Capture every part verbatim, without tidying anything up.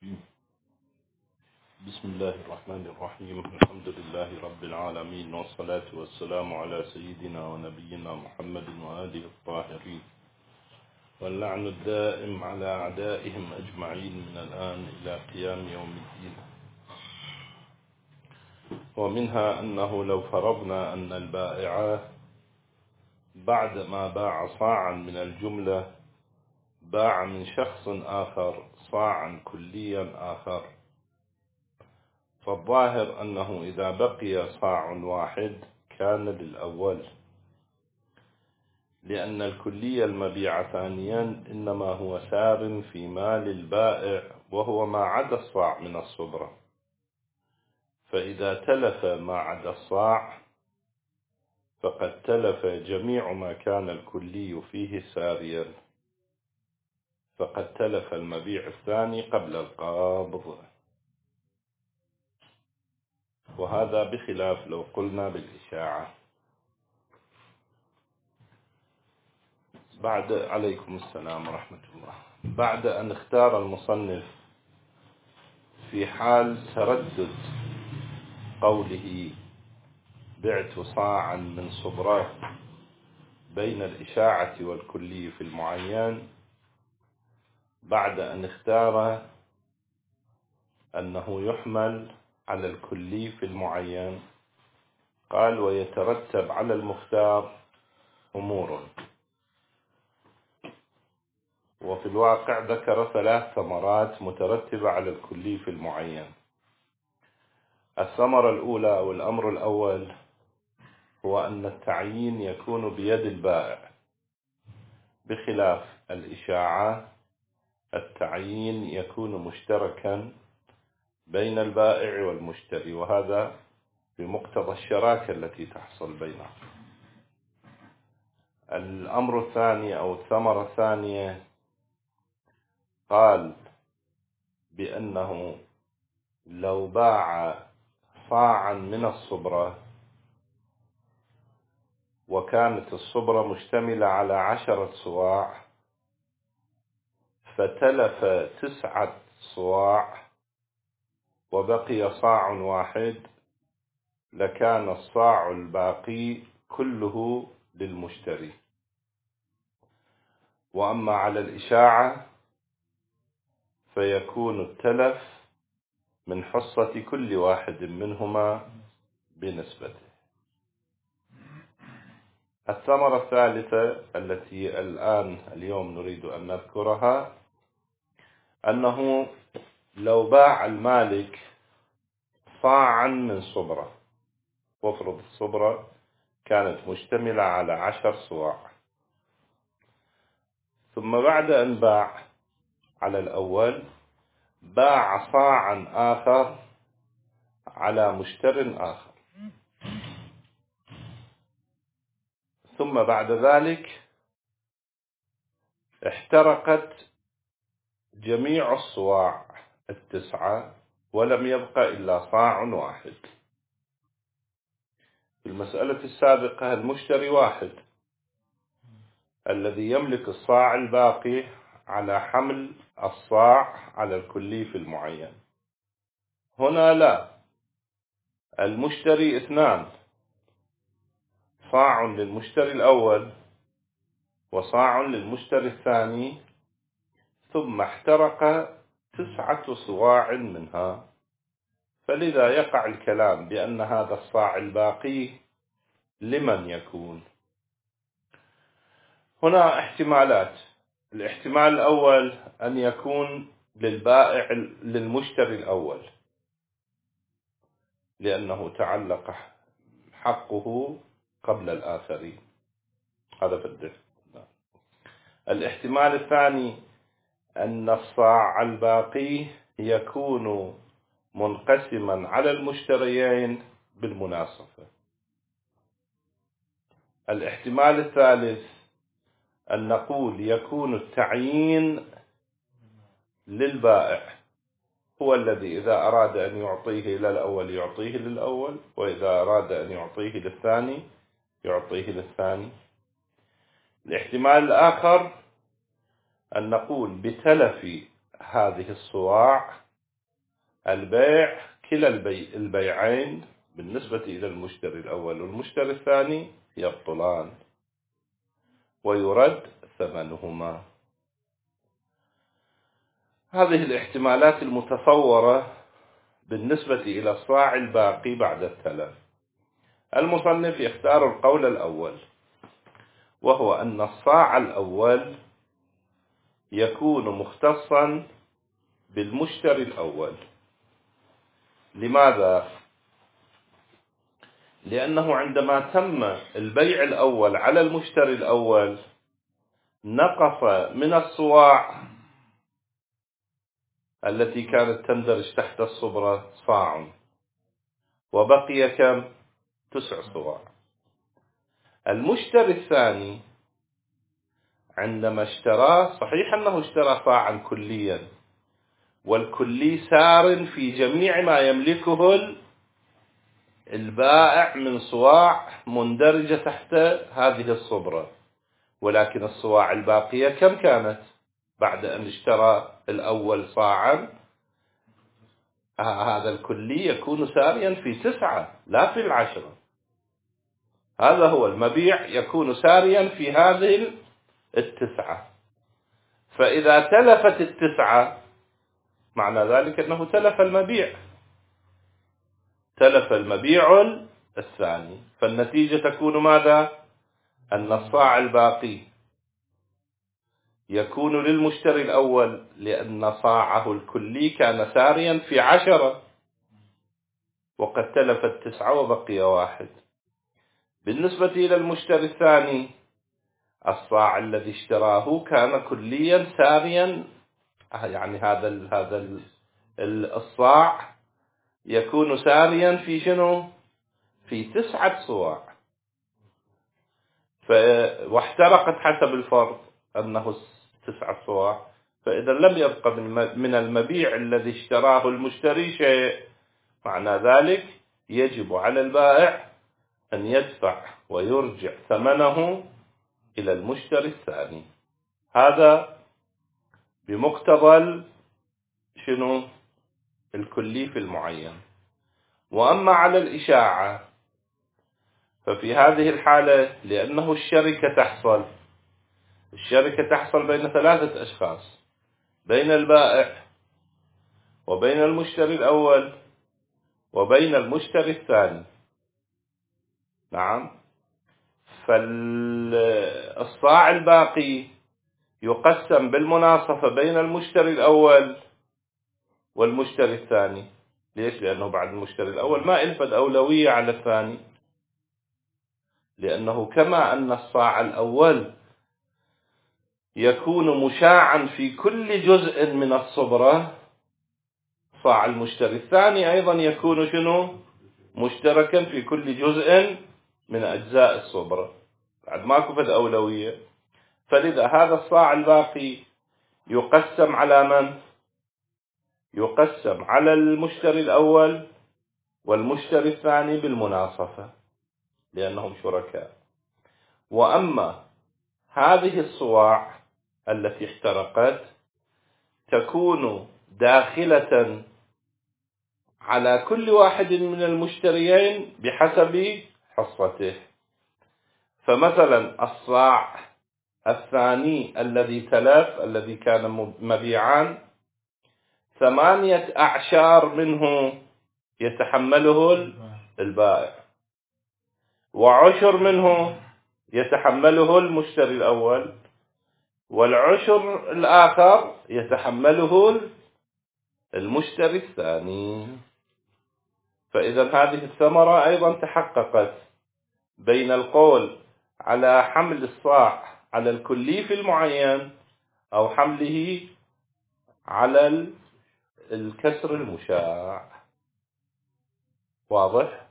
بسم الله الرحمن الرحيم. الحمد لله رب العالمين، والصلاة والسلام على سيدنا ونبينا محمد وآله الطاهرين، واللعن الدائم على أعدائهم أجمعين من الآن إلى قيام يوم الدين. ومنها أنه لو فرضنا أن البائع بعدما باع صاعا من الجملة باع من شخص آخر صاعا كليا آخر، فالظاهر أنه إذا بقي صاع واحد كان للأول، لأن الكلي المبيع ثانيا إنما هو سار في مال البائع وهو ما عدا الصاع من الصبرة، فإذا تلف ما عدا الصاع فقد تلف جميع ما كان الكلي فيه ساريا، فقد تلف المبيع الثاني قبل القابض. وهذا بخلاف لو قلنا بالإشاعة. بعد عليكم السلام ورحمة الله. بعد أن اختار المصنف في حال تردد قوله بعت صاعا من صبرة بين الإشاعة والكلي في المعين، بعد أن اختار أنه يحمل على الكلي في المعين، قال ويترتب على المختار أمور. وفي الواقع ذكر ثلاث ثمرات مترتبة على الكلي في المعين. الثمرة الأولى أو الأمر الأول هو أن التعيين يكون بيد البائع، بخلاف الإشاعة التعيين يكون مشتركا بين البائع والمشتري، وهذا بمقتضى الشراكة التي تحصل بينهم. الأمر الثاني أو الثمرة الثانية قال بأنه لو باع صاعا من الصبرة وكانت الصبرة مشتملة على عشرة صواع فتلف تسعة صواع وبقي صاع واحد، لكان الصاع الباقي كله للمشتري. وأما على الإشاعة فيكون التلف من حصة كل واحد منهما بنسبته. الثمرة الثالثة التي الآن اليوم نريد أن نذكرها أنه لو باع المالك صاعا من صبرة، وافرض الصبرة كانت مشتملة على عشر صواع، ثم بعد أن باع على الأول باع صاعا آخر على مشتر آخر، ثم بعد ذلك احترقت جميع الصواع التسعة ولم يبق إلا صاع واحد. في المسألة السابقة المشتري واحد الذي يملك الصاع الباقي على حمل الصاع على الكلي في المعين. هنا لا، المشتري اثنان، صاع للمشتري الأول وصاع للمشتري الثاني، ثم احترق تسعة صواع منها، فلذا يقع الكلام بأن هذا الصاع الباقي لمن يكون. هنا احتمالات. الاحتمال الأول أن يكون للبائع للمشتري الأول، لأنه تعلق حقه قبل الآخرين، هذا في الدفع. الاحتمال الثاني أن الصاع الباقي يكون منقسما على المشتريين بالمناصفة. الاحتمال الثالث أن نقول يكون التعيين للبائع، هو الذي إذا أراد أن يعطيه إلى الأول يعطيه للأول، وإذا أراد أن يعطيه للثاني يعطيه للثاني. الاحتمال الآخر أن نقول بتلف هذه الصواع البيع كلا البي البيعين بالنسبة إلى المشتري الأول والمشتري الثاني يبطلان ويرد ثمنهما. هذه الاحتمالات المتصورة بالنسبة إلى الصاع الباقي بعد التلف. المصنف يختار القول الأول، وهو أن الصاع الأول يكون مختصا بالمشتري الأول. لماذا؟ لأنه عندما تم البيع الأول على المشتري الأول نقص من الصواع التي كانت تندرج تحت الصبرة صاع، وبقي كم؟ تسع صواع. المشتري الثاني عندما اشترى، صحيح أنه اشترى صاعا كليا، والكلي سار في جميع ما يملكه البائع من صواع مندرجة تحت هذه الصبرة، ولكن الصواع الباقية كم كانت بعد أن اشترى الأول صاعا؟ هذا الكلي يكون ساريا في تسعة لا في العشرة. هذا هو المبيع، يكون ساريا في هذه التسعة. فإذا تلفت التسعة معنى ذلك أنه تلف المبيع، تلف المبيع الثاني، فالنتيجة تكون ماذا؟ أن الصاع الباقي يكون للمشتري الأول لأن صاعه الكلي كان ساريا في عشرة، وقد تلف التسعة وبقي واحد. بالنسبة إلى المشتري الثاني، الصاع الذي اشتراه كان كليا ساريا، يعني هذا ال هذا ال الصاع يكون ساريا في شنو؟ في تسعة صواع، واحترقت حسب الفرض أنه تسعة صواع، فإذا لم يبق من المبيع الذي اشتراه المشتري شيء، معنى ذلك يجب على البائع أن يدفع ويرجع ثمنه إلى المشتري الثاني. هذا بمقتضى شنو؟ الكلي في المعين. وأما على الإشاعة ففي هذه الحالة لأنه الشركة تحصل الشركة تحصل بين ثلاثة أشخاص، بين البائع وبين المشتري الأول وبين المشتري الثاني. نعم. فالصاع الباقي يقسم بالمناصفة بين المشتري الأول والمشتري الثاني. ليش؟ لأنه بعد المشتري الأول ما إلفت أولوية على الثاني، لأنه كما أن الصاع الأول يكون مشاعا في كل جزء من الصبرة، صاع المشتري الثاني أيضا يكون شنو؟ مشتركا في كل جزء من أجزاء الصبرة، بعد ما كفت أولوية. فلذا هذا الصاع الباقي يقسم على من؟ يقسم على المشتري الأول والمشتري الثاني بالمناصفة لأنهم شركاء. وأما هذه الصواع التي احترقت تكون داخلة على كل واحد من المشتريين بحسب حصته. فمثلا الصاع الثاني الذي تلف الذي كان مبيعا، ثمانية أعشار منه يتحمله البائع، وعشر منه يتحمله المشتري الأول، والعشر الآخر يتحمله المشتري الثاني. فإذا هذه الثمرة أيضا تحققت بين القول على حمل الصاع على الكلي في المعين أو حمله على الكسر المشاع. واضح؟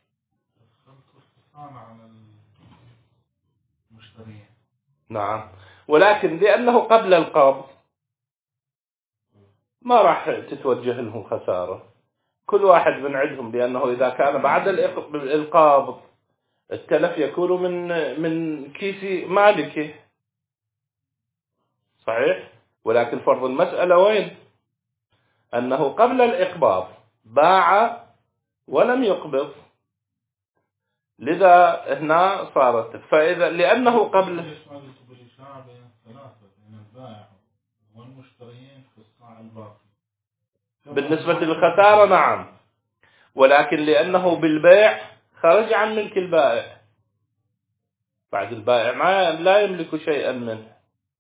نعم. ولكن لأنه قبل القبض ما راح تتوجه لهم خسارة، كل واحد من عندهم، لأنه إذا كان بعد القبض التلف يكون من من كيس مالكه، صحيح. ولكن فرض المسألة وين؟ أنه قبل الإقباض باع ولم يقبض، لذا هنا صارت. فإذا لأنه قبل بالنسبة للخسارة نعم، ولكن لأنه بالبيع خرج عن ملك البائع، بعد البائع ما لا يملك شيئا منه.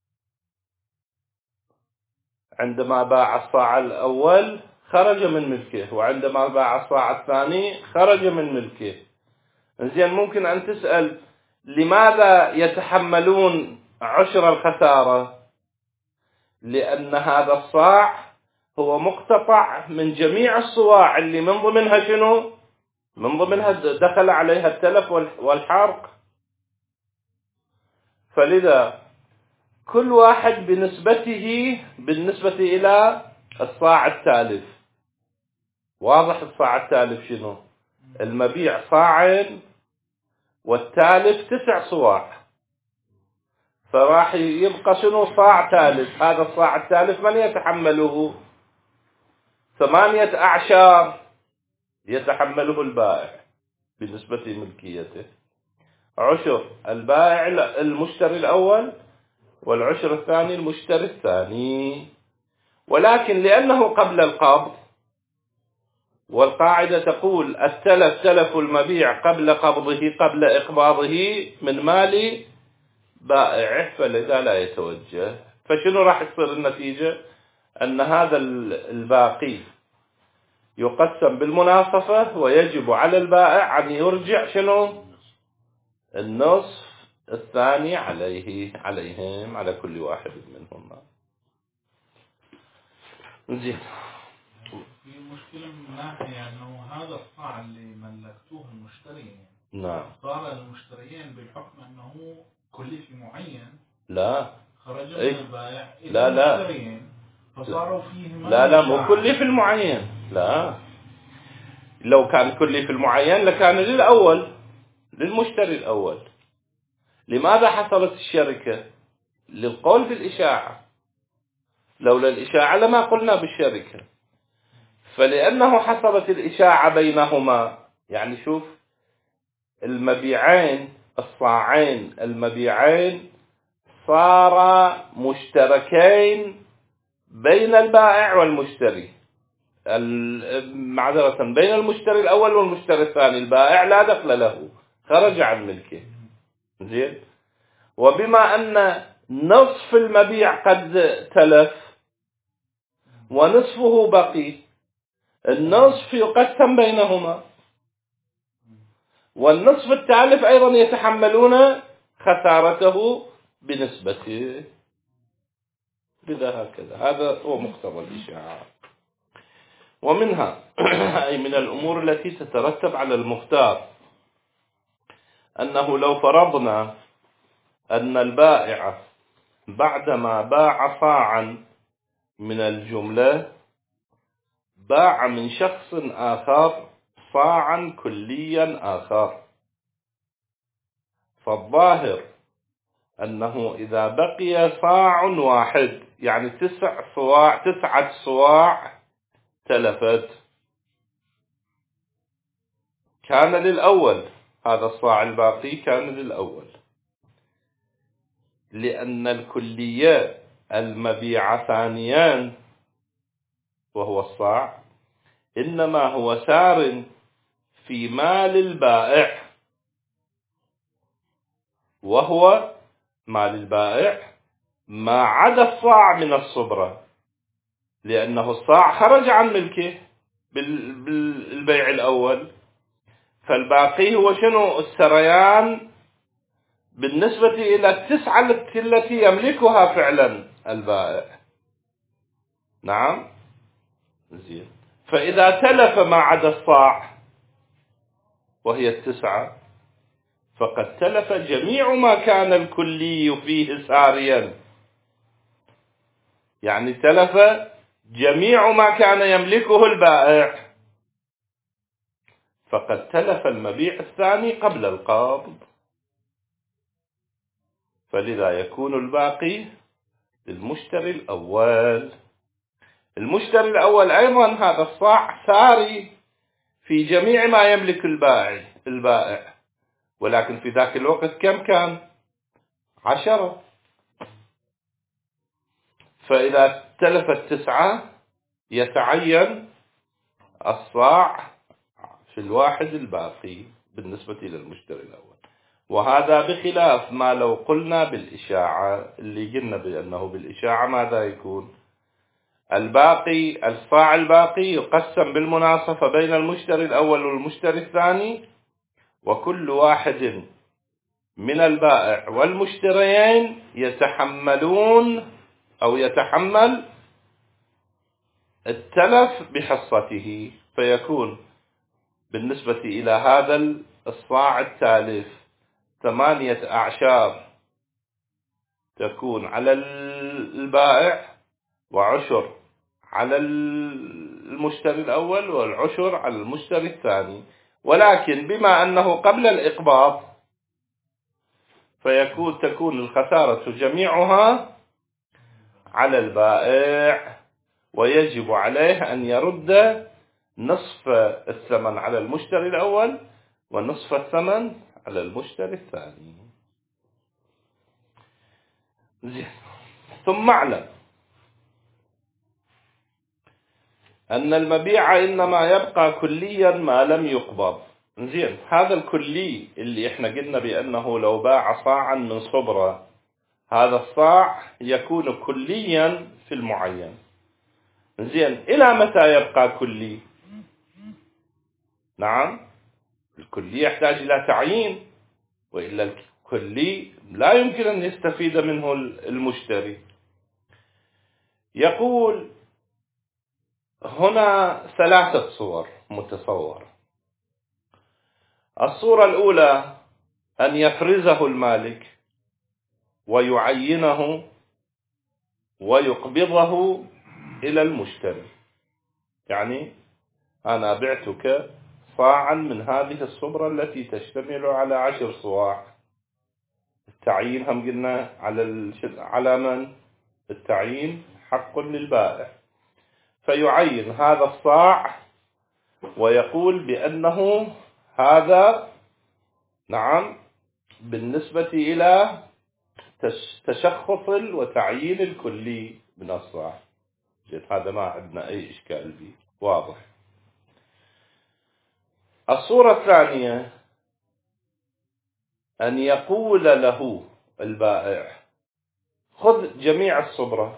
عندما باع الصاع الأول خرج من ملكه، وعندما باع الصاع الثاني خرج من ملكه. زين، ممكن أن تسأل لماذا يتحملون عشر الخسارة؟ لأن هذا الصاع هو مقتطع من جميع الصواع اللي من ضمنها شنو؟ من ضمنها دخل عليها التلف والحرق. فلذا كل واحد بنسبته بالنسبة إلى الصاع التالف. واضح الصاع التالف شنو؟ المبيع صاعين والتالف تسع صواع، فراح يبقى شنو؟ صاع تالف. هذا الصاع التالف من يتحمله؟ ثمانية أعشار يتحمله البائع بالنسبة لملكيته، عشر البائع المشتري الأول، والعشر الثاني المشتري الثاني. ولكن لأنه قبل القبض، والقاعدة تقول التلف تلف المبيع قبل قبضه قبل إقباضه من مال بائعه، فلذا لا يتوجه. فشنو راح تصير النتيجة؟ أن هذا الباقي يقسم بالمناصفة، ويجب على البائع أن يرجع شنو؟ النصف الثاني عليه عليهم على كل واحد منهم. زين. في مشكلة من ناحية أنه هذا الصاع اللي ملكتوه المشتريين، نعم، صار المشتريين بالحكم أنه كلفي معين، لا خرج من إيه؟ البائع إلى لا لا المشتريين، فصاروا فيه لا لا مو كلفي المعين. لا، لو كان كلفي المعين لكان للأول، للمشتري الأول. لماذا حصلت الشركة؟ للقول في الإشاعة، لولا الإشاعة لما قلنا بالشركة. فلأنه حصلت الإشاعة بينهما، يعني شوف المبيعين الصاعين المبيعين صارا مشتركين بين البائع والمشتري، معذرة بين المشتري الأول والمشتري الثاني. البائع لا دخل له، خرج عن ملكه. زين. وبما أن نصف المبيع قد تلف ونصفه بقي، النصف يقسم بينهما، والنصف التالف أيضا يتحملون خسارته بنسبته. لذا هكذا، هذا هو مقتضى الإشاعة. ومنها أي من الأمور التي تترتب على المختار، أنه لو فرضنا أن البائع بعدما باع صاعا من الجملة باع من شخص آخر صاعا كليا آخر، فالظاهر أنه إذا بقي صاع واحد، يعني تسع صواع تسعة صواع تلفت، كان للأول هذا الصاع الباقي كان للأول، لأن الكلية المبيع ثانيا وهو الصاع إنما هو سار في مال البائع، وهو مال البائع ما عدا الصاع من الصبرة، لأنه الصاع خرج عن ملكه بالبيع الأول. فالباقي هو شنو؟ السريان بالنسبة إلى التسعة التي يملكها فعلا البائع. نعم. زين. فإذا تلف ما عدا الصاع وهي التسعة، فقد تلف جميع ما كان الكلي فيه ساريا، يعني تلف جميع ما كان يملكه البائع، فقد تلف المبيع الثاني قبل القبض. فلذا يكون الباقي للمشتري الأول. المشتري الأول أيضا هذا الصاع ساري في جميع ما يملك البائع البائع ولكن في ذاك الوقت كم كان؟ عشرة. فإذا تلفت تسعة يتعين الصاع في الواحد الباقي بالنسبة إلى المشتري الأول. وهذا بخلاف ما لو قلنا بالإشاعة، اللي قلنا بأنه بالإشاعة ماذا يكون؟ الباقي الصاع الباقي يقسم بالمناصفة بين المشتري الأول والمشتري الثاني، وكل واحد من البائع والمشتريين يتحملون أو يتحمل التلف بحصته، فيكون بالنسبة إلى هذا الصاع التالف ثمانية أعشار تكون على البائع، وعشر على المشتري الأول، والعشر على المشتري الثاني. ولكن بما أنه قبل الإقباض فيكون تكون الخسارة جميعها على البائع، ويجب عليه أن يرد نصف الثمن على المشتري الأول ونصف الثمن على المشتري الثاني. زين. ثم اعلم أن المبيع إنما يبقى كليا ما لم يقبض. زين. هذا الكلي اللي احنا قلنا بأنه لو باع صاعا من صبرة، هذا الصاع يكون كليا في المعين. زين. إلى متى يبقى كلي؟ نعم، الكلي يحتاج إلى تعيين، وإلا الكلي لا يمكن أن يستفيد منه المشتري. يقول هنا ثلاثة صور متصورة. الصورة الأولى أن يفرزه المالك ويعينه ويقبضه إلى المشتري. يعني أنا بعتك صاعا من هذه الصبرة التي تشتمل على عشر صواع. التعيين هم قلنا على على من؟ التعيين حق للبائع، فيعين هذا الصاع ويقول بأنه هذا نعم بالنسبة إلى تشخص وتعيين الكلي من الصاع. هذا ما عندنا أي إشكال به، واضح. الصورة الثانية أن يقول له البائع خذ جميع الصبرة،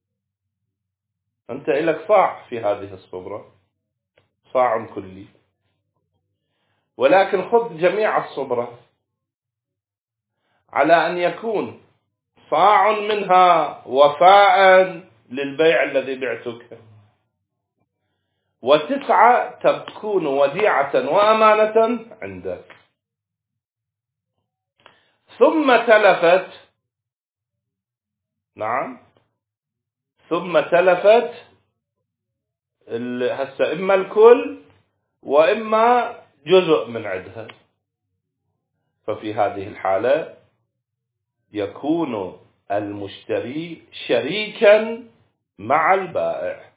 أنت إلك صاع في هذه الصبرة، صاع كلي، ولكن خذ جميع الصبرة على أن يكون صاع منها وفاء للبيع الذي بعتك، وتسعة تكون وديعة وأمانة عندك. ثم تلفت، نعم، ثم تلفت هسه إما الكل وإما جزء من عندها، ففي هذه الحالة يكون المشتري شريكا مع البائع،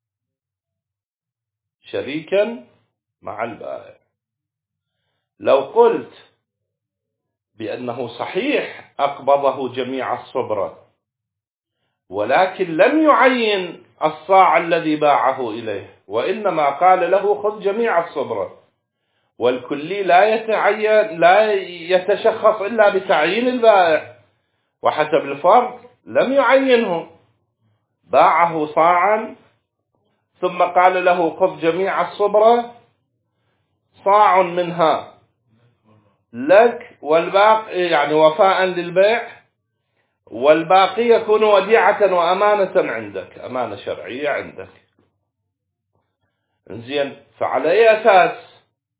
شريكا مع البائع. لو قلت بأنه صحيح أقبضه جميع الصبرة، ولكن لم يعين الصاع الذي باعه إليه، وإنما قال له خذ جميع الصبرة، والكلي لا يتعين لا يتشخص إلا بتعيين البائع، وحسب الفرض لم يعينه، باعه صاعا ثم قال له خذ جميع الصبرة، صاع منها لك والباقي يعني وفاء للبيع، والباقي يكون وديعة وأمانة عندك، أمانة شرعية عندك. زين. فعلى أي أساس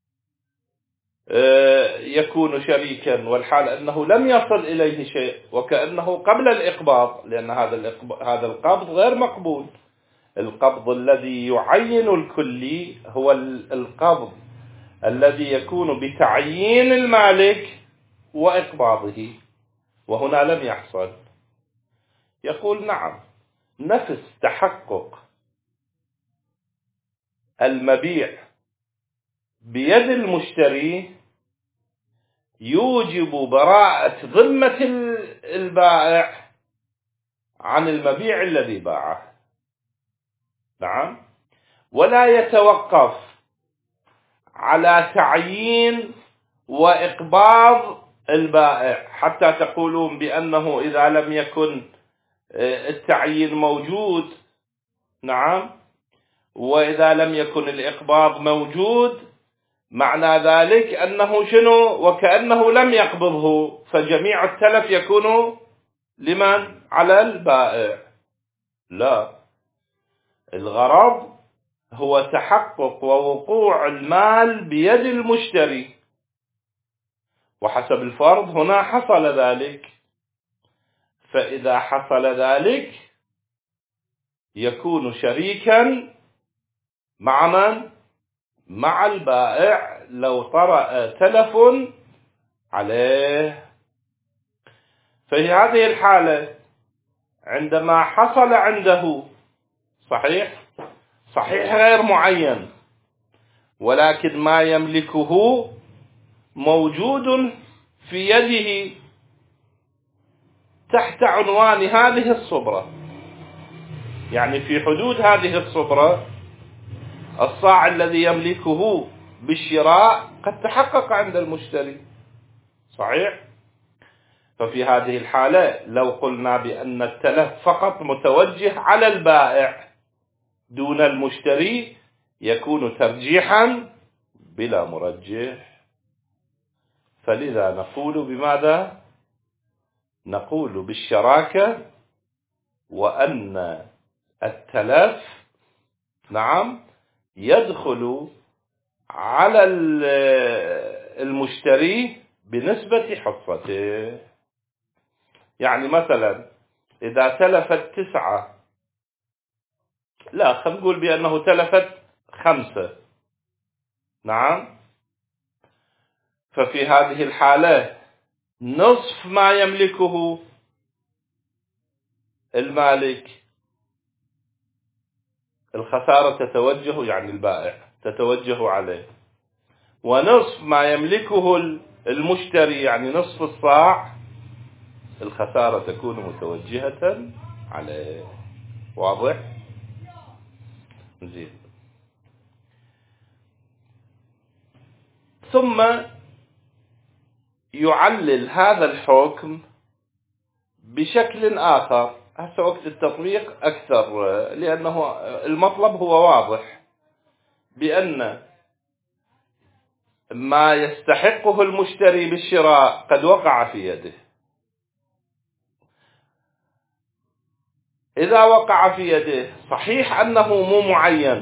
يكون شريكا والحال أنه لم يصل إليه شيء وكأنه قبل الإقباض؟ لأن هذا هذا القبض غير مقبول. القبض الذي يعين الكلي هو القبض الذي يكون بتعيين المالك وإقباضه، وهنا لم يحصل. يقول نعم، نفس تحقق المبيع بيد المشتري يوجب براءة ذمة البائع عن المبيع الذي باعه. نعم. ولا يتوقف على تعيين وإقباض البائع حتى تقولون بأنه إذا لم يكن التعيين موجود، نعم، وإذا لم يكن الإقباض موجود، معنى ذلك أنه شنو؟ وكأنه لم يقبضه، فجميع التلف يكون لمن؟ على البائع. لا، الغرض هو تحقق ووقوع المال بيد المشتري، وحسب الفرض هنا حصل ذلك. فإذا حصل ذلك يكون شريكا مع من؟ مع البائع لو طرأ تلف عليه. في هذه الحالة عندما حصل عنده صحيح صحيح غير معين، ولكن ما يملكه موجود في يده تحت عنوان هذه الصبرة، يعني في حدود هذه الصبرة الصاع الذي يملكه بالشراء قد تحقق عند المشتري، صحيح؟ ففي هذه الحالة لو قلنا بأن التلف فقط متوجه على البائع دون المشتري يكون ترجيحا بلا مرجح. فلذا نقول بماذا؟ نقول بالشراكة، وأن التلف نعم يدخل على المشتري بنسبة حصته. يعني مثلا إذا تلفت تسعة، لا خلينا نقول بأنه تلفت خمسة، نعم، ففي هذه الحالة نصف ما يملكه المالك الخسارة تتوجه، يعني البائع تتوجه عليه، ونصف ما يملكه المشتري يعني نصف الصاع الخسارة تكون متوجهة عليه. واضح؟ زين. ثم يعلل هذا الحكم بشكل آخر، هسه وقت التطبيق أكثر، لأنه المطلب هو واضح، بأن ما يستحقه المشتري بالشراء قد وقع في يده. إذا وقع في يده صحيح أنه مو معين،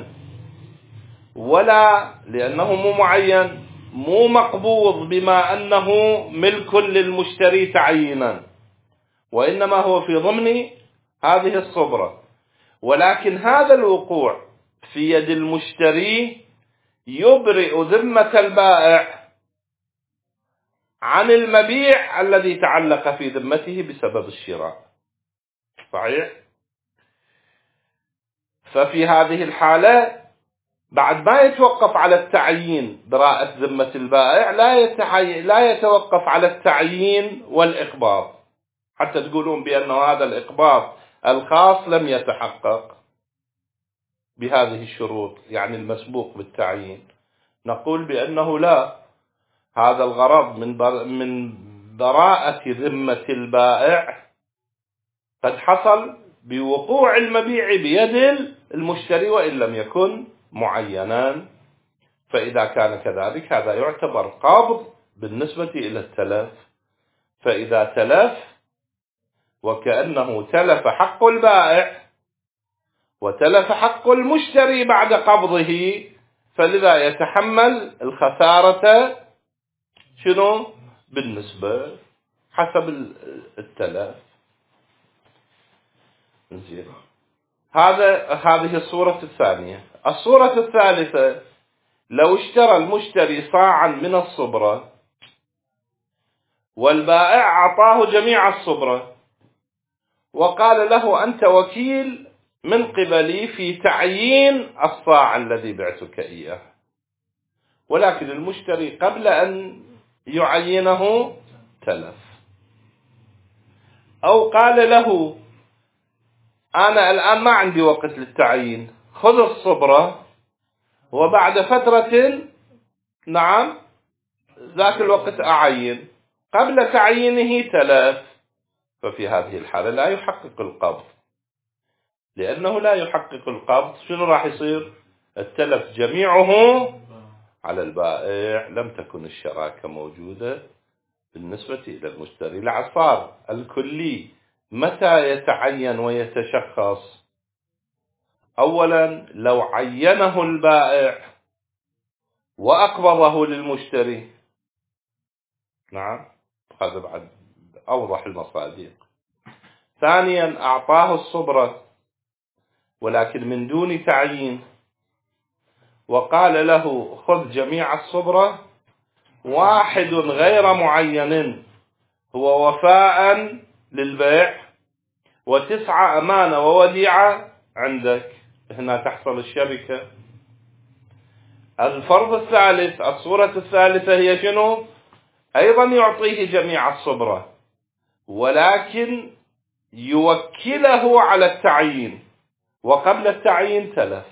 ولا لأنه مو معين مو مقبوض بما أنه ملك للمشتري تعيينا، وإنما هو في ضمن هذه الصبرة، ولكن هذا الوقوع في يد المشتري يبرئ ذمة البائع عن المبيع الذي تعلق في ذمته بسبب الشراء، صحيح؟ ففي هذه الحالة بعد ما يتوقف على التعيين براءة ذمة البائع، لا يتحي... لا يتوقف على التعيين والإقباض، حتى تقولون بأن هذا الإقباض الخاص لم يتحقق بهذه الشروط، يعني المسبوق بالتعيين. نقول بأنه لا، هذا الغرض من بر... من براءة ذمة البائع قد حصل بوقوع المبيع بيد المشتري وإن لم يكن معينا. فإذا كان كذلك هذا يعتبر قبض بالنسبة إلى التلف. فإذا تلف وكأنه تلف حق البائع وتلف حق المشتري بعد قبضه، فلذا يتحمل الخسارة شنو؟ بالنسبة حسب التلف. زين. هذا هذه الصورة الثانية. الصورة الثالثة، لو اشترى المشتري صاعا من الصبرة والبائع أعطاه جميع الصبرة وقال له أنت وكيل من قبلي في تعيين الصاع الذي بعتك إياه، ولكن المشتري قبل أن يعينه تلف، أو قال له أنا الآن ما عندي وقت للتعيين، خذ الصبرة وبعد فترة نعم ذاك الوقت أعين، قبل تعيينه تلف، ففي هذه الحالة لا يحقق القبض. لأنه لا يحقق القبض شنو راح يصير؟ التلف جميعه على البائع، لم تكن الشراكة موجودة بالنسبة إلى المشتري. العصار الكلي متى يتعين ويتشخص؟ أولا لو عينه البائع وأقبضه للمشتري، نعم هذا بعد أوضح المصادق. ثانيا أعطاه الصبرة ولكن من دون تعيين، وقال له خذ جميع الصبرة، واحد غير معين هو وفاء للبيع، وتسعة أمانة ووديعة عندك، هنا تحصل الشركة. الفرض الثالث، الصورة الثالثة هي شنو؟ أيضا يعطيه جميع الصبرة ولكن يوكله على التعيين وقبل التعيين تلف،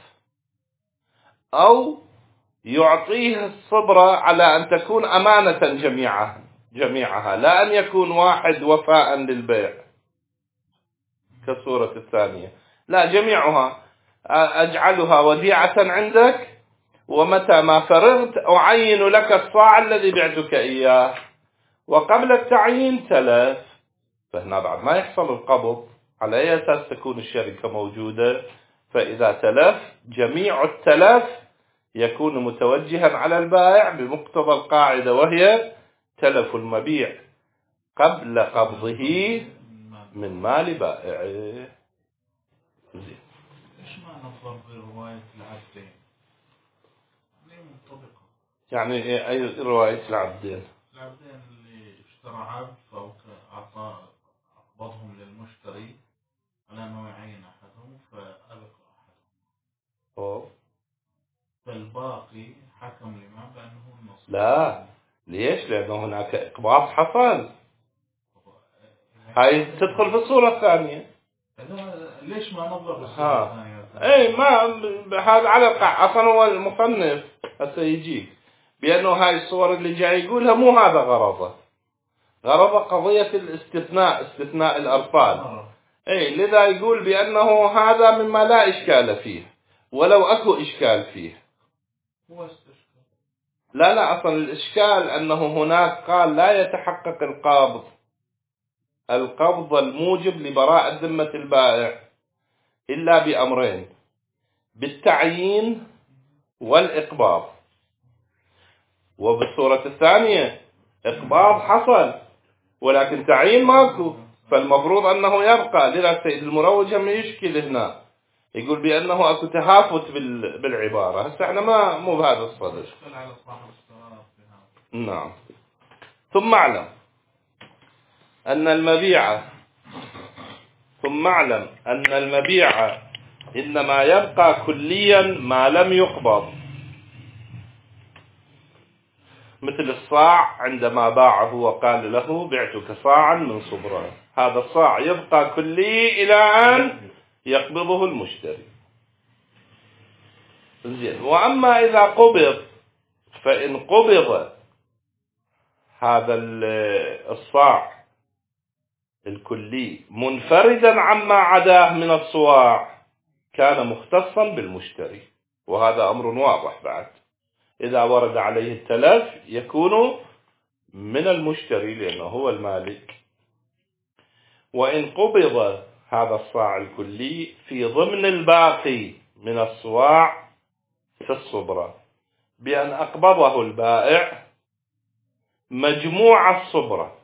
أو يعطيه الصبرة على أن تكون أمانة جميعها جميعها لا أن يكون واحد وفاء للبيع كالصورة الثانية، لا جميعها أجعلها وديعة عندك، ومتى ما فرغت أعين لك الصاع الذي بعتك إياه، وقبل التعيين تلف. فهنا بعد ما يحصل القبض، على أي أساس تكون الشركة موجودة؟ فإذا تلف جميع التلف يكون متوجها على البائع بمقتضى القاعدة، وهي تلف المبيع قبل قبضه من مال بائعه. زين. ايش معنى ضرب رواية العبدين؟ ليه منطبقة؟ يعني أي رواية العبدين؟ العبدين اللي اشترى عبد فأعطى أقبضهم للمشتري على أنه يعين أحدهم فأبقى أحدهم، فالباقي حكم الإمام بأنه النصف. لا، ليش؟ لأنه هناك إقباض حصل، هاي تدخل في الصورة الثانية. ليش ما نظر بالصورة الثانية؟ اي ما هذا على القاع، اصلا هو المصنف هسه يجيب بأنه هاي الصور اللي جاي يقولها مو هذا غرضه، غرضه قضية الاستثناء، استثناء الأرطال. اي لذا يقول بأنه هذا مما لا إشكال فيه، ولو أكو إشكال فيه. هو استشكال. لا لا، أصلا الإشكال أنه هناك قال لا يتحقق القبض، القبض الموجب لبراءة ذمة البائع إلا بأمرين، بالتعيين والإقباض. وبالصورة الثانية إقباض حصل ولكن تعيين ماكو، فالمفروض أنه يبقى. لذا السيد المروج هم يشكل هنا، يقول بأنه أكو تهافت بالعبارة. هسه احنا ما مو بهذا الصدد. نعم. ثم اعلم أن المبيع ثم اعلم أن المبيع إنما يبقى كليا ما لم يقبض، مثل الصاع عندما باعه وقال له بعتك صاعا من صبرا، هذا الصاع يبقى كلي إلى أن يقبضه المشتري. زين. وأما إذا قبض، فإن قبض هذا الصاع الكلي منفردا عما عداه من الصواع كان مختصا بالمشتري، وهذا أمر واضح. بعد إذا ورد عليه التلف يكون من المشتري لأنه هو المالك. وإن قبض هذا الصاع الكلي في ضمن الباقي من الصواع في الصبرة بأن أقبضه البائع مجموع الصبرة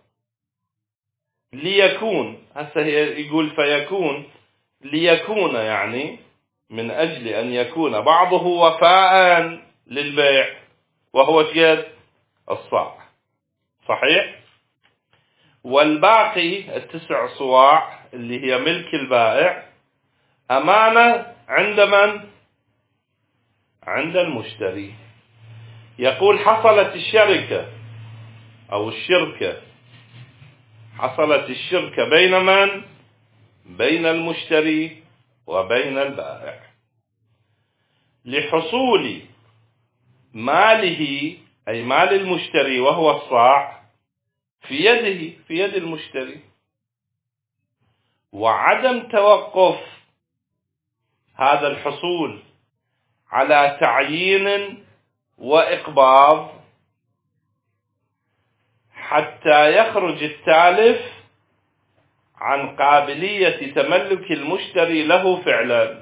ليكون، هسه يقول فيكون، ليكون يعني من أجل أن يكون بعضه وفاء للبيع، وهو شيء الصاع صحيح، والباقي التسع صواع اللي هي ملك البائع أمانة عند من؟ عند المشتري. يقول حصلت الشركة أو الشركة حصلت الشركة بين من؟ بين المشتري وبين البائع لحصول ماله، أي مال المشتري وهو الصاع، في يده، في يد المشتري، وعدم توقف هذا الحصول على تعيين وإقباض حتى يخرج التالف عن قابلية تملك المشتري له فعلا.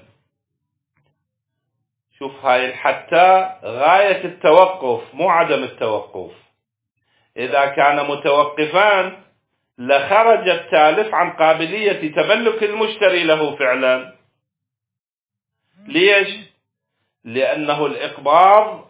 شوف هاي حتى غاية التوقف، مو عدم التوقف. إذا كان متوقفان لخرج التالف عن قابلية تملك المشتري له فعلا. ليش؟ لأنه الإقباض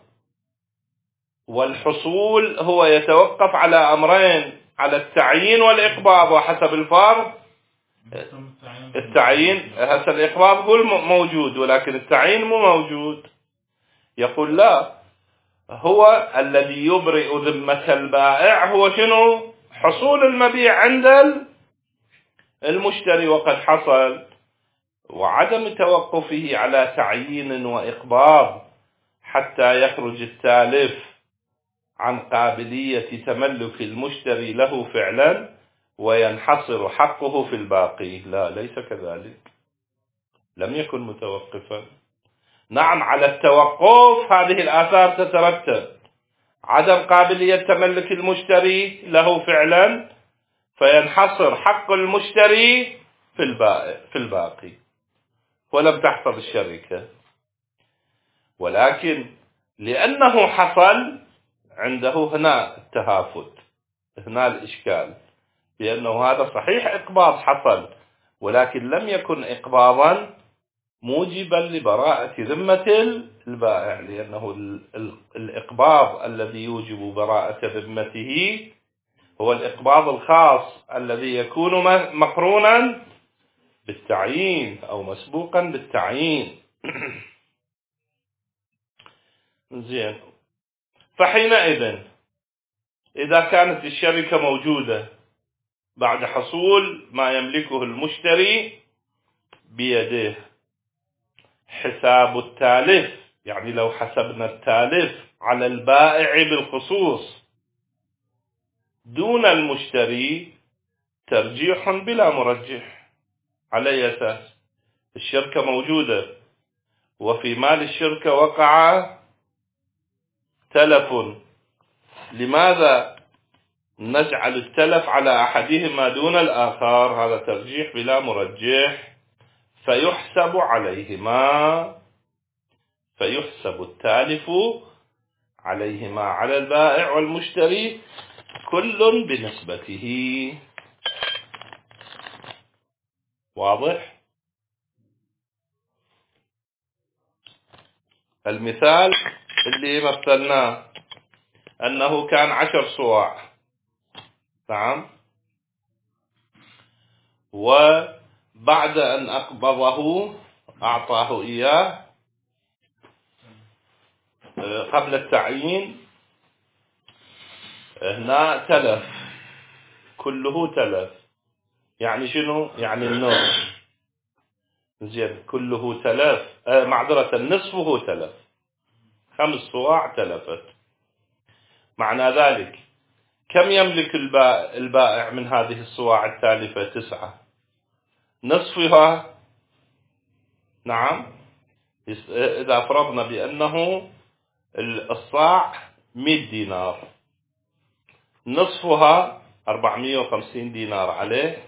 والحصول هو يتوقف على أمرين، على التعيين والإقباض، وحسب الفرض التعيين. هسه الإقباض هو موجود ولكن التعيين مو موجود. يقول لا، هو الذي يبرئ ذمة البائع هو شنو؟ حصول المبيع عند المشتري وقد حصل، وعدم توقفه على تعيين وإقباض حتى يخرج التالف عن قابلية تملك المشتري له فعلا وينحصر حقه في الباقي. لا، ليس كذلك، لم يكن متوقفا. نعم، على التوقف هذه الآثار تترتب: عدم قابلية تملك المشتري له فعلا، فينحصر حق المشتري في الباقي في الباقي ولم تحصل الشركة. ولكن لأنه حصل عنده هنا التهافت، هنا الإشكال، لأنه هذا صحيح إقباض حصل، ولكن لم يكن إقباضا موجبا لبراءة ذمة البائع، لأنه الإقباض الذي يوجب براءة ذمته هو الإقباض الخاص الذي يكون مقرونا بالتعيين أو مسبوقا بالتعيين. زين. فحينئذ إذا كانت الشركة موجودة بعد حصول ما يملكه المشتري بيده، حساب التالف، يعني لو حسبنا التالف على البائع بالخصوص دون المشتري ترجيح بلا مرجح. على أي أساس؟ الشركة موجودة وفي مال الشركة وقع تلف، لماذا نجعل التلف على أحدهما دون الآخر؟ هذا ترجيح بلا مرجح، فيحسب عليهما، فيحسب التالف عليهما، على البائع والمشتري، كل بنسبته. واضح؟ المثال اللي مثلناه أنه كان عشر صواع، نعم، وبعد أن أقبضه أعطاه إياه قبل التعيين، هنا تلف، كله تلف. يعني شنو؟ يعني النصف. زين، كله تلف، آه معذرة، نصفه تلف، خمس صواع تلفت. معنى ذلك كم يملك البائع من هذه الصواع التالفة؟ تسعة. نصفها، نعم، إذا فرضنا بأنه الصاع مئة دينار، نصفها أربعمئة وخمسين دينار عليه،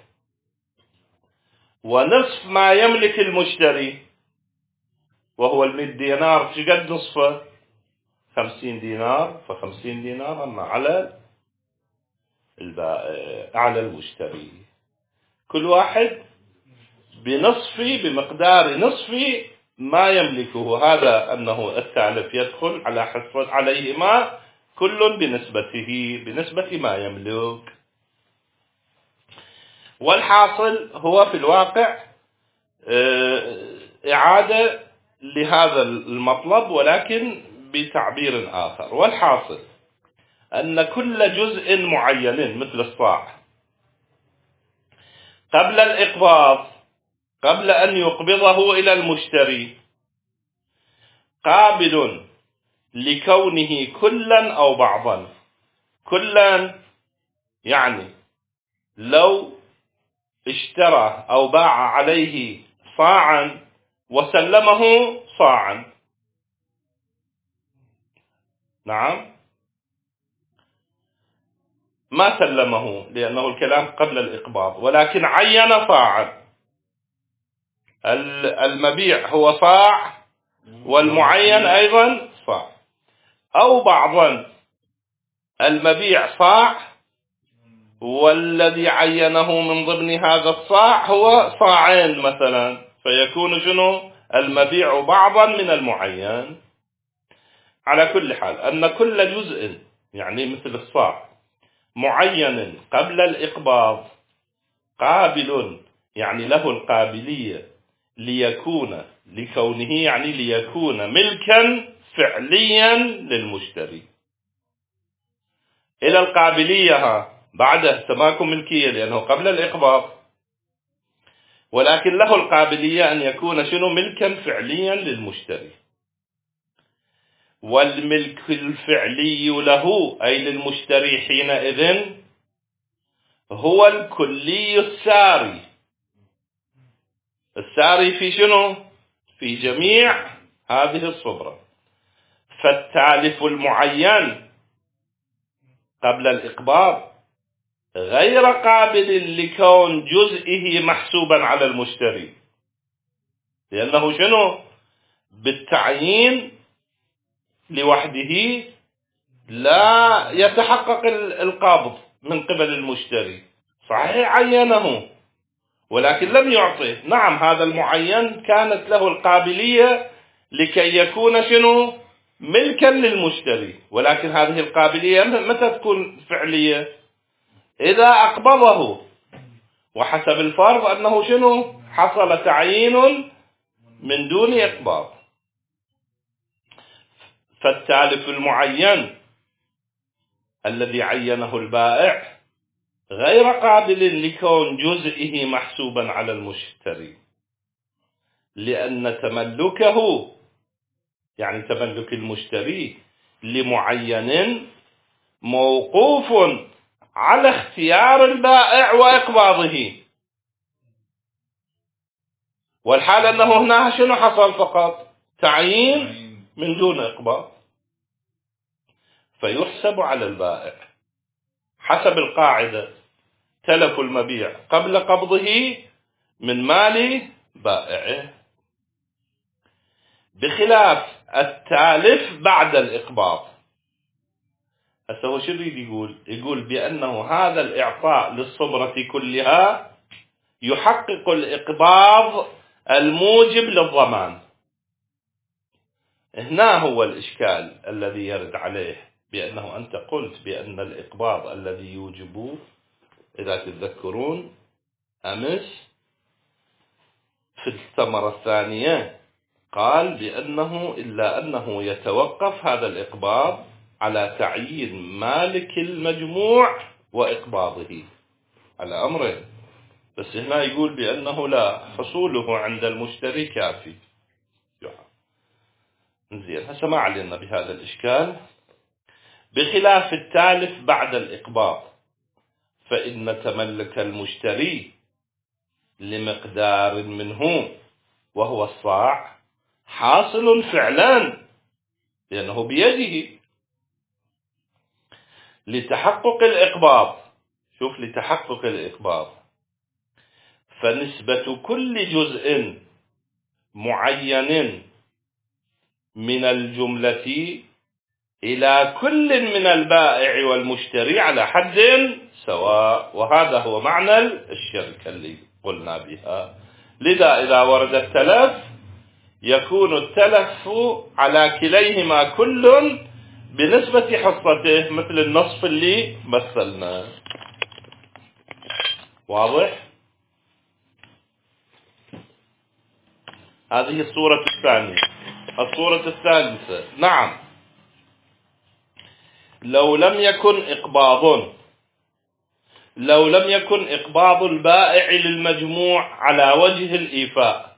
ونصف ما يملك المشتري وهو المئة دينار، شقد نصفه؟ خمسين دينار، فخمسين دينار على البائع، على المشتري، كل واحد بنصفي، بمقدار نصفي ما يملكه. هذا أنه التالف يدخل على حصة عليهما كل بنسبته، بنسبة ما يملك. والحاصل هو في الواقع إعادة لهذا المطلب ولكن بتعبير آخر. والحاصل أن كل جزء معين مثل الصاع قبل الإقباض، قبل أن يقبضه إلى المشتري، قابل لكونه كلا أو بعضا. كلا يعني لو اشترى أو باع عليه صاعا وسلمه صاعا، نعم، ما سلمه لأنه الكلام قبل الإقباض، ولكن عين صاعا. المبيع هو صاع والمعين أيضا صاع. أو بعضا، المبيع صاع والذي عينه من ضمن هذا الصاع هو صاعين مثلا، فيكون شنو؟ المبيع بعضا من المعين. على كل حال أن كل جزء يعني مثل الصاع معين قبل الإقباض قابل يعني له القابلية ليكون لكونه يعني ليكون ملكا فعليا للمشتري. إلى القابلية بعد تماكن ملكية لأنه قبل الإقباض، ولكن له القابلية أن يكون شنو؟ ملكا فعليا للمشتري. والملك الفعلي له أي للمشتري حينئذ هو الكلي الساري. الساري في شنو؟ في جميع هذه الصبرة. فالتالف المعين قبل الإقباض غير قابل لكون جزئه محسوبا على المشتري، لأنه شنو؟ بالتعيين لوحده لا يتحقق القابض من قبل المشتري. صحيح عينه ولكن لم يعطيه. نعم، هذا المعين كانت له القابلية لكي يكون شنو؟ ملكا للمشتري، ولكن هذه القابلية متى تكون فعلية؟ إذا أقبضه، وحسب الفرض أنه شنو؟ حصل تعيين من دون إقباض. فالتالف المعين الذي عينه البائع غير قابل لكون جزئه محسوبا على المشتري، لأن تملكه يعني تملك المشتري لمعين موقوف على اختيار البائع وإقباضه. والحال أنه هنا شنو حصل؟ فقط تعيين من دون إقباض، فيحسب على البائع حسب القاعدة تلف المبيع قبل قبضه من مال بائعه، بخلاف التالف بعد الإقباض. هسه هو شو يريد يقول؟ يقول بأنه هذا الإعطاء للصبرة كلها يحقق الإقباض الموجب للضمان. هنا هو الإشكال الذي يرد عليه، بأنه أنت قلت بأن الإقباض الذي يوجب، إذا تتذكرون أمس في الثمرة الثانية قال بأنه إلا أنه يتوقف هذا الإقباض على تعيين مالك المجموع وإقباضه على أمره. بس هنا يقول بأنه لا، حصوله عند المشتري كافي. زين، هسه ما علينا بهذا الإشكال. بخلاف التالف بعد الإقباض، فإن تملك المشتري لمقدار منه وهو الصاع حاصل فعلا لأنه بيده لتحقق الإقباض. شوف، لتحقق الإقباض، فنسبة كل جزء معين من الجملة إلى كل من البائع والمشتري على حد سواء، وهذا هو معنى الشركة اللي قلنا بها. لذا إذا ورد التلف يكون التلف على كليهما كل بنسبة حصته، مثل النصف اللي مثلنا. واضح؟ هذه الصورة الثانية. الصورة الثالثة، نعم، لو لم يكن إقباض لو لم يكن إقباض البائع للمجموع على وجه الإيفاء،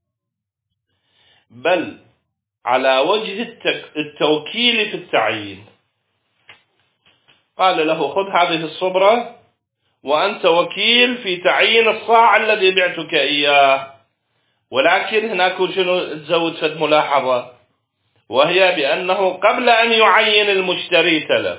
بل على وجه التوكيل في التعيين، قال له خذ هذه الصبرة وأنت وكيل في تعيين الصاع الذي بعتك إياه. ولكن هناك شنو تزود فد ملاحظة، وهي بأنه قبل أن يعين المشتري تلف.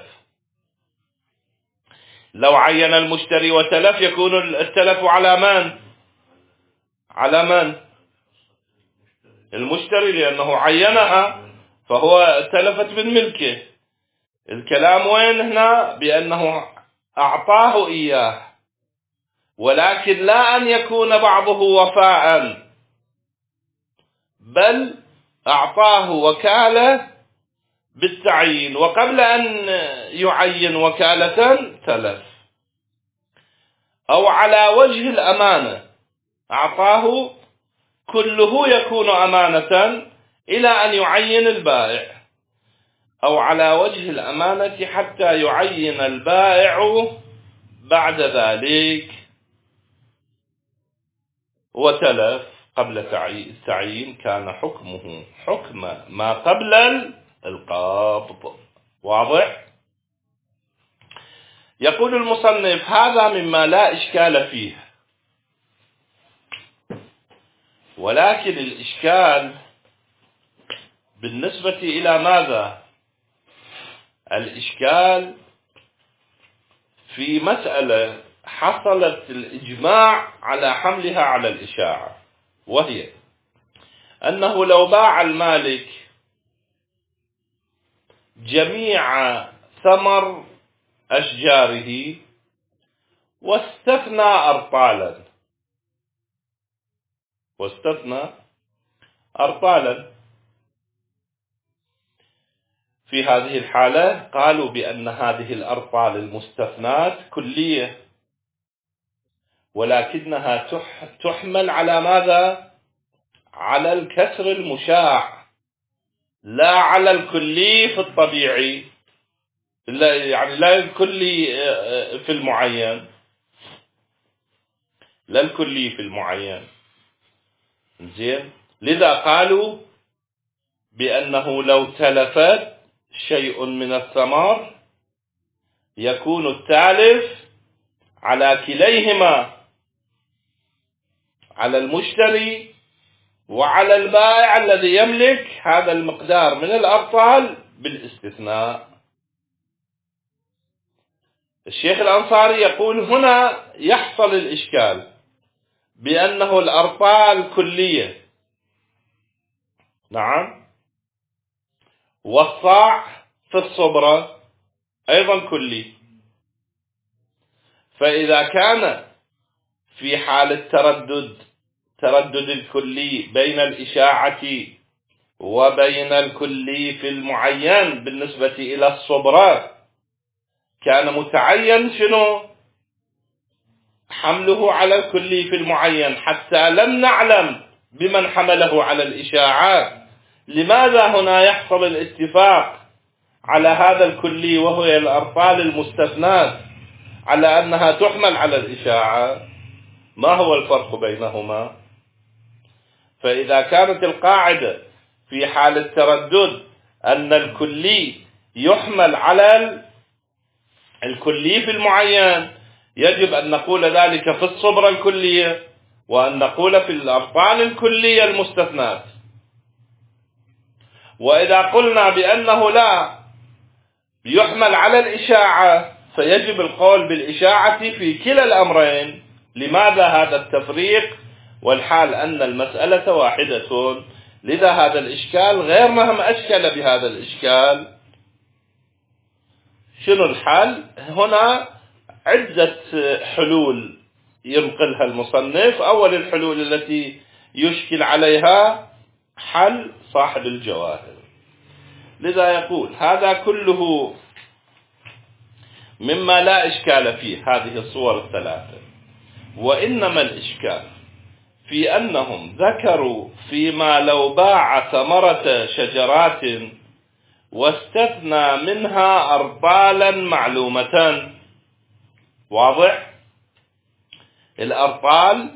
لو عين المشتري وتلف يكون التلف على من؟ على من؟ المشتري، لأنه عينها فهو تلفت من ملكه. الكلام وين هنا؟ بأنه أعطاه إياه، ولكن لا أن يكون بعضه وفاء، بل أعطاه وكالة بالتعيين، وقبل أن يعين وكالة تلف. أو على وجه الأمانة، أعطاه كله يكون أمانة إلى أن يعين البائع، أو على وجه الأمانة حتى يعين البائع بعد ذلك وتلف قبل التعيين، كان حكمه حكم ما قبل القبض. واضح؟ يقول المصنف هذا مما لا إشكال فيه، ولكن الإشكال بالنسبة إلى ماذا؟ الإشكال في مسألة حصلت الإجماع على حملها على الإشاعة، وهي أنه لو باع المالك جميع ثمر أشجاره واستثنى أرطالا واستثنى أرطالا في هذه الحالة قالوا بأن هذه الأرطال المستثنات كلية، ولكنها تحمل على ماذا؟ على الكسر المشاع، لا على الكلي في الطبيعي، لا يعني لا الكلي في المعين، لا الكلي في المعين. زين، لذا قالوا بأنه لو تلفت شيء من الثمر يكون التالف على كليهما، على المشتري وعلى البائع الذي يملك هذا المقدار من الأرطال بالاستثناء. الشيخ الأنصاري يقول هنا يحصل الإشكال بأنه الأرطال كلية، نعم، والصاع في الصبرة أيضا كلي. فإذا كان في حالة تردد تردد الكلي بين الإشاعة وبين الكلي في المعين بالنسبة إلى الصبرة، كان متعين شنو؟ حمله على الكلي في المعين، حتى لم نعلم بمن حمله على الإشاعات. لماذا هنا يحصل الاتفاق على هذا الكلي وهو الأرطال المستثنات على أنها تحمل على الإشاعة؟ ما هو الفرق بينهما؟ فإذا كانت القاعدة في حال التردد أن الكلي يحمل على الكلي في المعين، يجب أن نقول ذلك في الصبرة الكلية، وأن نقول في الأرطال الكلية المستثنات. وإذا قلنا بأنه لا يحمل على الإشاعة فيجب القول بالإشاعة في كلا الأمرين. لماذا هذا التفريق والحال أن المسألة واحدة؟ لذا هذا الإشكال غير مهم أشكل بهذا الإشكال. شنو الحل؟ هنا عدة حلول ينقلها المصنف. أول الحلول التي يشكل عليها حل صاحب الجواهر، لذا يقول هذا كله مما لا إشكال فيه، هذه الصور الثلاثة، وإنما الإشكال في أنهم ذكروا فيما لو باع ثمرة شجرات واستثنى منها أرطالا معلومة. واضح؟ الأرطال،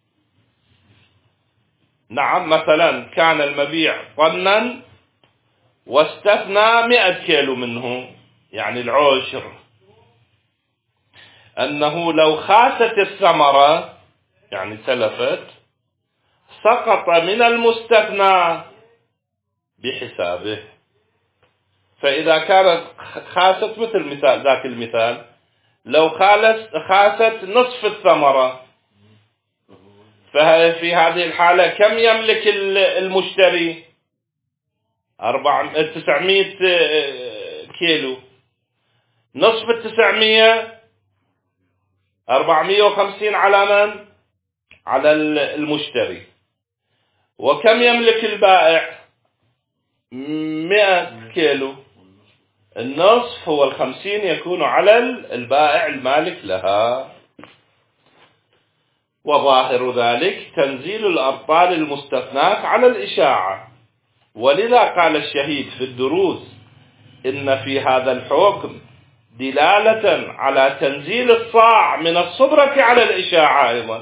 نعم، مثلا كان المبيع طنا واستثنى مئة كيلو منه، يعني العشر، أنه لو خاست الثمرة يعني تلفت سقط من المستثنى بحسابه. فإذا كانت خاست مثل مثال ذاك المثال، لو خاست نصف الثمرة، ففي هذه الحالة كم يملك المشتري؟ تسعمائة كيلو. نصف التسعمائة أربعمائة وخمسين على من؟ على المشتري. وكم يملك البائع؟ مئة كيلو. النصف هو الخمسين يكون على البائع المالك لها. وظاهر ذلك تنزيل الأبطال المستثنات على الإشاعة. ولذا قال الشهيد في الدروس إن في هذا الحكم دلالة على تنزيل الصاع من الصبرة على الإشاعة أيضا.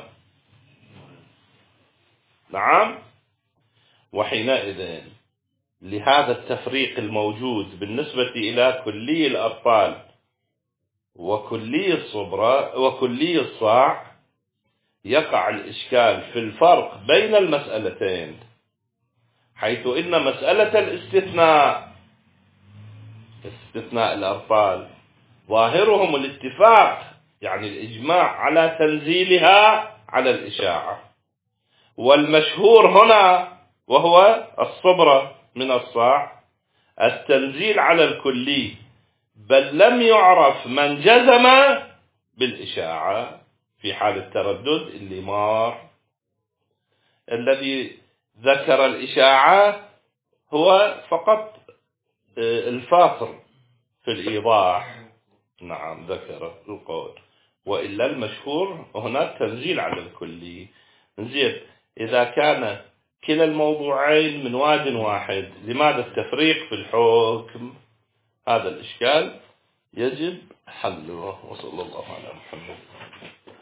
نعم. وحينئذ لهذا التفريق الموجود بالنسبة إلى كلي الأبطال وكلي الصبرة وكلي الصاع يقع الإشكال في الفرق بين المسألتين، حيث إن مسألة الاستثناء استثناء الأبطال ظاهرهم الاتفاق، يعني الإجماع على تنزيلها على الإشاعة، والمشهور هنا وهو الصبرة من الصاع التنزيل على الكلي، بل لم يعرف من جزم بالإشاعة في حال التردد اللي مار. الذي ذكر الإشاعة هو فقط الفاخر في الإيضاح، نعم، ذكر القول، وإلا المشهور هناك تنزيل على الكلي. زين، إذا كان كلا الموضوعين من واد واحد، لماذا التفريق في الحكم؟ هذا الإشكال يجب حله. وصلى الله على محمد.